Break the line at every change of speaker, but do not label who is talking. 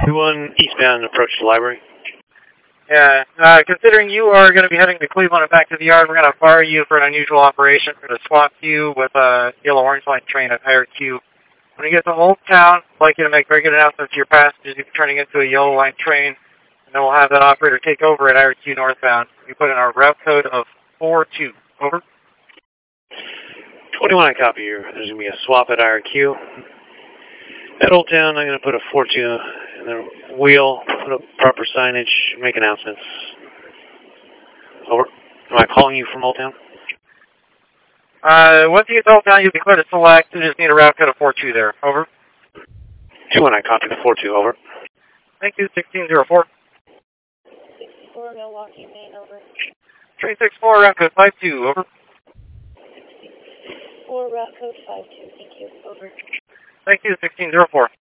2-1 eastbound approach to library.
Yeah, considering you are going to be heading to Cleveland and back to the yard, we're going to fire you for an unusual operation. We're going to swap you with a yellow orange line train at IRQ. When you get to Old Town, I'd like you to make very good announcements to your passengers. You'll be turning into a yellow line train, and then we'll have that operator take over at IRQ northbound. We put in our route code of 42. Over.
21, I copy you. There's going to be a swap at IRQ. At Old Town, I'm going to put a 42 in the wheel, put up proper signage, make announcements. Over. Am I calling you from Old Town?
Once you get to Old Town, you'll be clear to select. You just need a route code of 42 there. Over.
2-1, I copy the 42. Over.
Thank you. 1604.
64 Milwaukee, Maine. Over.
Train 64, route code 52. Over.
4 route code 52. Thank you. Over.
Thank you. 1604.